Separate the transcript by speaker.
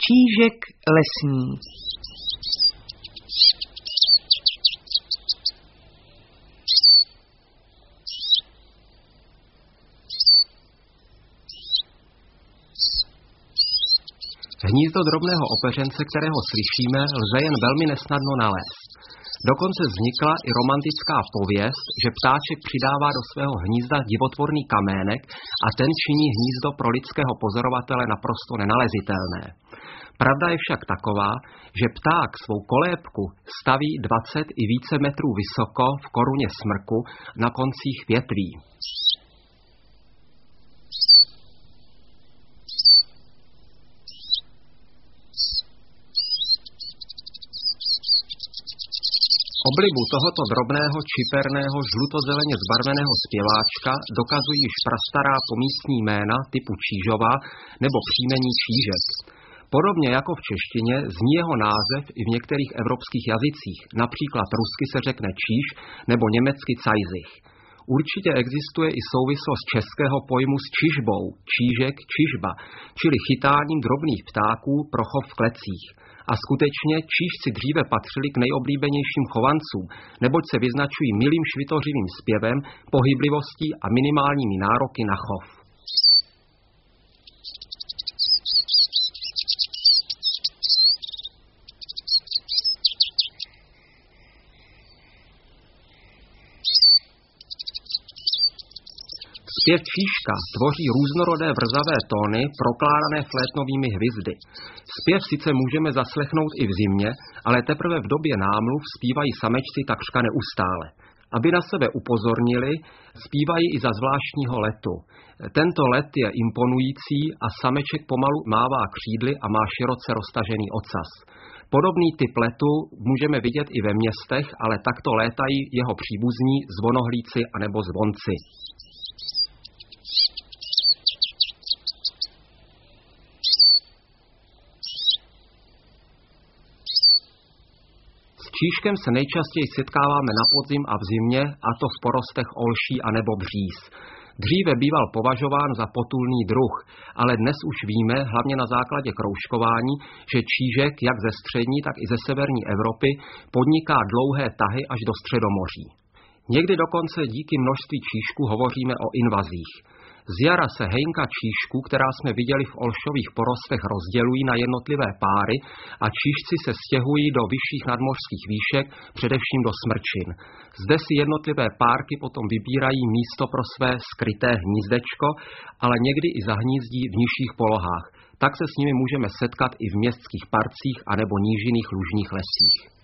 Speaker 1: Čížek lesní.
Speaker 2: Hnízdo drobného opeřence, kterého slyšíme, lze jen velmi nesnadno nalézt. Dokonce vznikla i romantická pověst, že ptáček přidává do svého hnízda divotvorný kamének a ten činí hnízdo pro lidského pozorovatele naprosto nenalezitelné. Pravda je však taková, že pták svou kolébku staví 20 i více metrů vysoko v koruně smrku na koncích větví. Oblibu tohoto drobného, čiperného, žlutozeleně zbarveného zpěváčka dokazují již prastará pomístní jména typu Čížova nebo příjmení Čížek. Podobně jako v češtině zní jeho název i v některých evropských jazycích, například rusky se řekne Číž nebo německy Cajzich. Určitě existuje i souvislost českého pojmu s čižbou, čížek, čižba, čili chytáním drobných ptáků pro chov v klecích. A skutečně čížci dříve patřili k nejoblíbenějším chovancům, neboť se vyznačují milým švitořivým zpěvem, pohyblivostí a minimálními nároky na chov. Zpěv čížka tvoří různorodé vrzavé tóny prokládané flétnovými hvizdy. Zpěv sice můžeme zaslechnout i v zimě, ale teprve v době námluv zpívají samečci takřka neustále. Aby na sebe upozornili, zpívají i za zvláštního letu. Tento let je imponující a sameček pomalu mává křídly a má široce roztažený ocas. Podobný typ letu můžeme vidět i ve městech, ale takto létají jeho příbuzní zvonohlíci anebo zvonci. S čížkem se nejčastěji setkáváme na podzim a v zimě, a to v porostech olší anebo bříz. Dříve býval považován za potulný druh, ale dnes už víme, hlavně na základě kroužkování, že čížek jak ze střední, tak i ze severní Evropy podniká dlouhé tahy až do Středomoří. Někdy dokonce díky množství čížků hovoříme o invazích. Z jara se hejnka čížků, která jsme viděli v olšových porostech, rozdělují na jednotlivé páry a čížci se stěhují do vyšších nadmořských výšek, především do smrčin. Zde si jednotlivé párky potom vybírají místo pro své skryté hnízdečko, ale někdy i zahnízdí v nižších polohách. Tak se s nimi můžeme setkat i v městských parcích anebo nížinných lužních lesích.